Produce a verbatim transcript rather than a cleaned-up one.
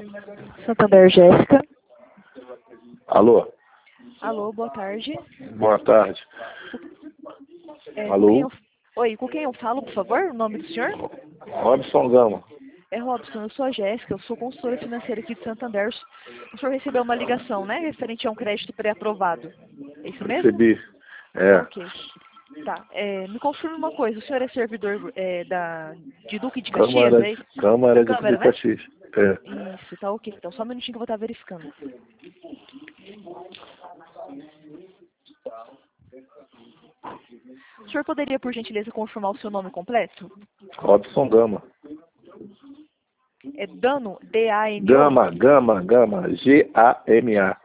Santander, Jéssica. Alô? Alô, boa tarde. Boa tarde. É, com Alô? quem eu... Oi, com quem eu falo, por favor? O nome do senhor? Robson Gama. É Robson, eu sou a Jéssica, eu sou consultora financeira aqui de Santander. O senhor recebeu uma ligação, né? Referente a um crédito pré-aprovado. É isso mesmo? Recebi. É. Ok. Tá. É, me confirme uma coisa, o senhor é servidor é, da, de Duque de Caxias, Câmara, é isso? Câmara de Câmara, né? Caxias. É. Isso, tá ok. Então só um minutinho que eu vou estar verificando. O senhor poderia, por gentileza, confirmar o seu nome completo? Robson Gama. É Dano, D A N O? Gama, Gama, Gama. G A M A.